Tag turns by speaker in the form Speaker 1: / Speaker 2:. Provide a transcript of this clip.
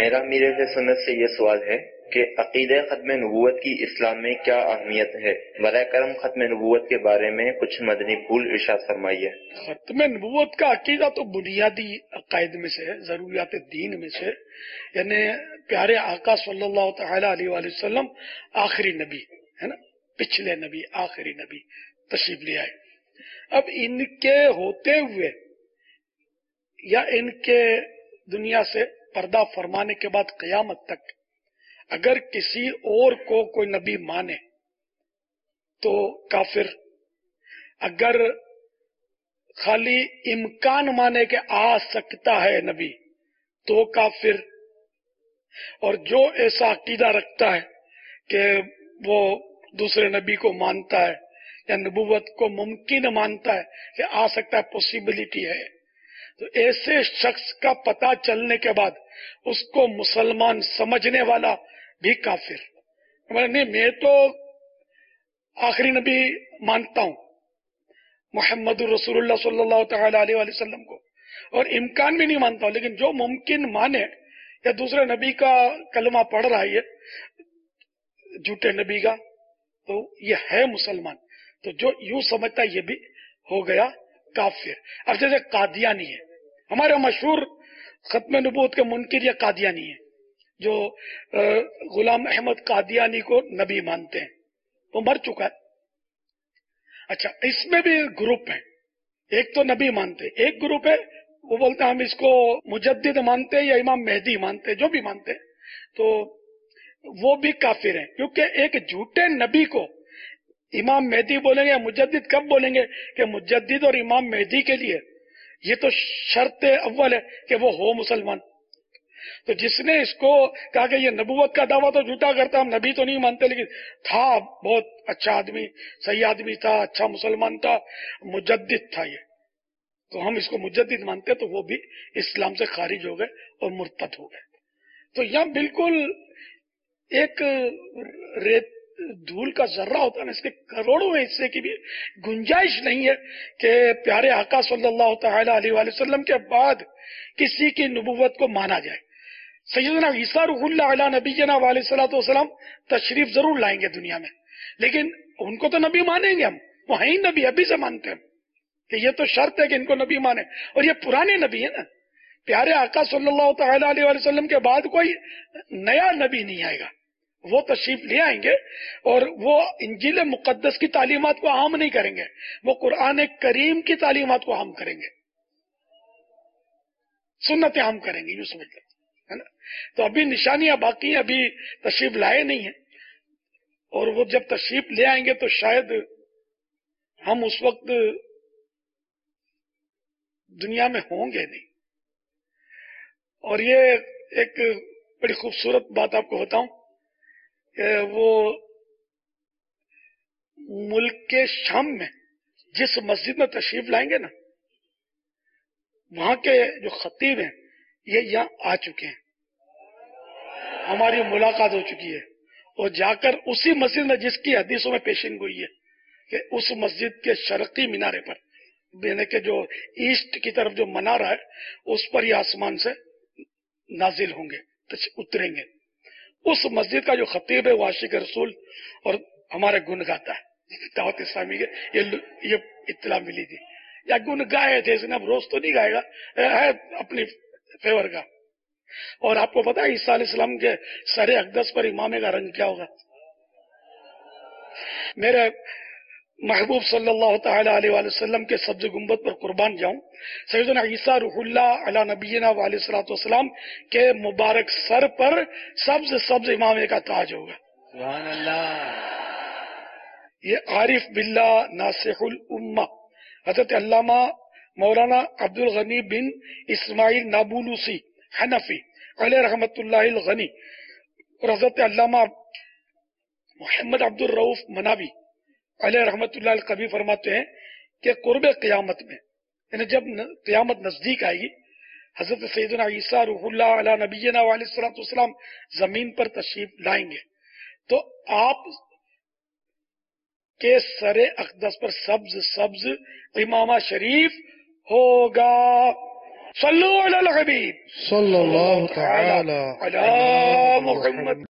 Speaker 1: میرا میرے سنت سے یہ سوال ہے کہ عقیدہ ختم نبوت کی اسلام میں کیا اہمیت ہے؟ برائے کرم ختم نبوت کے بارے میں کچھ مدنی پھول ارشاد فرمائیے۔
Speaker 2: ختم نبوت کا عقیدہ تو بنیادی عقائد میں سے ہے، ضروریات دین میں سے، یعنی پیارے آقا صلی اللہ تعالی علیہ وآلہ وسلم آخری نبی ہے نا، پچھلے نبی، آخری نبی تشریف لے آئے۔ اب ان کے ہوتے ہوئے یا ان کے دنیا سے پردہ فرمانے کے بعد قیامت تک اگر کسی اور کو کوئی نبی مانے تو کافر، اگر خالی امکان مانے کہ آ سکتا ہے نبی تو کافر، اور جو ایسا عقیدہ رکھتا ہے کہ وہ دوسرے نبی کو مانتا ہے یا نبوت کو ممکن مانتا ہے کہ آ سکتا ہے، پوسیبلٹی ہے، تو ایسے شخص کا پتہ چلنے کے بعد اس کو مسلمان سمجھنے والا بھی کافر۔ نہیں، میں تو آخری نبی مانتا ہوں محمد رسول اللہ صلی اللہ تعالی علیہ وآلہ وسلم کو، اور امکان بھی نہیں مانتا ہوں، لیکن جو ممکن مانے یا دوسرے نبی کا کلمہ پڑھ رہا ہے جھوٹے نبی کا، تو یہ ہے مسلمان۔ تو جو یوں سمجھتا ہے یہ بھی ہو گیا کافر۔ اب جیسے قادیانی ہے، ہمارے مشہور ختم نبوت کے منکر یہ قادیانی ہے، جو غلام احمد قادیانی کو نبی مانتے ہیں، وہ مر چکا ہے۔ اچھا، اس میں بھی گروپ ہیں، ایک تو نبی مانتے، ایک گروپ ہے وہ بولتے ہیں ہم اس کو مجدد مانتے یا امام مہدی مانتے، جو بھی مانتے، تو وہ بھی کافر ہیں، کیونکہ ایک جھوٹے نبی کو امام مہدی بولیں گے یا مجدد کب بولیں گے کہ مجدد اور امام مہدی کے لیے یہ تو شرط اول ہے کہ وہ ہو مسلمان۔ تو جس نے اس کو کہا کہ یہ نبوت کا دعویٰ تو جھوٹا کرتا، ہم نبی تو نہیں مانتے، لیکن تھا بہت اچھا آدمی، صحیح آدمی تھا، اچھا مسلمان تھا، مجدد تھا یہ، تو ہم اس کو مجدد مانتے، تو وہ بھی اسلام سے خارج ہو گئے اور مرتد ہو گئے۔ تو یہاں بالکل ایک دھول کا ذرہ ہوتا ہے نا، اس کے کروڑوں حصے کی بھی گنجائش نہیں ہے کہ پیارے آقا صلی اللہ تعالی علیہ وآلہ وسلم کے بعد کسی کی نبوت کو مانا جائے۔ سیدنا عیسیٰ روح اللہ علیہ نبینا علیہ الصلوۃ والسلام تشریف ضرور لائیں گے دنیا میں، لیکن ان کو تو نبی مانیں گے ہم، وہ ہیں ہی نبی، ابھی سے مانتے ہیں کہ یہ تو شرط ہے کہ ان کو نبی مانے، اور یہ پرانے نبی ہے نا، پیارے آقا صلی اللہ تعالی علیہ وآلہ وسلم کے بعد کوئی نیا نبی نہیں آئے گا، وہ تشریف لے آئیں گے، اور وہ انجیل مقدس کی تعلیمات کو عام نہیں کریں گے، وہ قرآن کریم کی تعلیمات کو عام کریں گے، سنت عام کریں گے، یوں سمجھ لیں، ہے نا۔ تو ابھی نشانیاں باقی ہیں، ابھی تشریف لائے نہیں ہیں، اور وہ جب تشریف لے آئیں گے تو شاید ہم اس وقت دنیا میں ہوں گے نہیں۔ اور یہ ایک بڑی خوبصورت بات آپ کو بتاؤں کہ وہ ملک کے شام میں جس مسجد میں تشریف لائیں گے نا، وہاں کے جو خطیب ہیں یہ یہاں آ چکے ہیں، ہماری ملاقات ہو چکی ہے، اور جا کر اسی مسجد میں جس کی حدیثوں میں پیشین گوئی ہے کہ اس مسجد کے شرقی مینارے پر، یعنی کہ جو ایسٹ کی طرف جو منارہ ہے اس پر یہ آسمان سے نازل ہوں گے، اتریں گے۔ اس مسجد کا جو خطیب ہے وہ عاشق رسول اور ہمارے گن گاتا ہے، دعوت اسلامی کے یہ اطلاع ملی تھی، یا گن گائے تھے، اس نے اب روز تو نہیں گائے گا، ہے اپنی فیور کا۔ اور آپ کو پتا ہے عیسیٰ علیہ السلام کے سر اقدس پر امامے کا رنگ کیا ہوگا؟ میرے محبوب صلی اللہ تعالی علیہ وآلہ وسلم کے سبز گنبد پر قربان جاؤں، سیدنا عیسیٰ روح اللہ علی نبینا علیہ الصلوۃ والسلام کے مبارک سر پر سبز امامے کا تاج ہوگا۔
Speaker 1: سبحان اللہ۔
Speaker 2: یہ عارف باللہ ناصح الامہ حضرت علامہ مولانا عبد الغنی بن اسماعیل نابلوسی حنفی علیہ رحمت اللہ الغنی اور حضرت علامہ محمد عبد الرؤف مناوی علیہ رحمت اللہ القوی فرماتے ہیں کہ قرب قیامت میں، یعنی جب قیامت نزدیک آئے گی، حضرت سیدنا عیسیٰ روح اللہ علی نبینا علیہ الصلوۃ والسلام زمین پر تشریف لائیں گے، تو آپ کے سر اقدس پر سبز امامہ شریف ہوگا۔ صلو علی الحبیب
Speaker 3: صلی اللہ تعالی
Speaker 2: علی محمد.